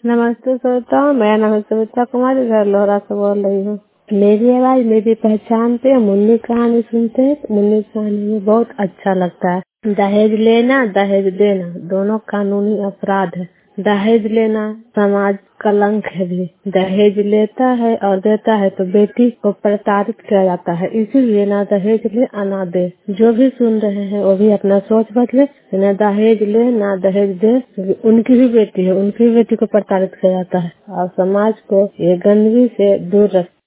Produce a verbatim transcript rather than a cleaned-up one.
नमस्ते श्रोता, मेरा नाम है सविता कुमारी, घर लोहरा से बोल रही हूँ। मेरी आवाज मेरी पहचान पे मुन्नी कहानी सुनते हैं तो मुन्नी कहानी में बहुत अच्छा लगता है। दहेज लेना दहेज देना दोनों कानूनी अपराध है। दहेज लेना समाज कलंक है भी। दहेज लेता है और देता है तो बेटी को प्रताड़ित किया जाता है, इसीलिए ना दहेज ले ना दे। जो भी सुन रहे हैं वो भी अपना सोच बदले, ना दहेज ले ना दहेज दे। उनकी भी बेटी है, उनकी भी बेटी को प्रताड़ित किया जाता है और समाज को ये गंदगी से दूर रख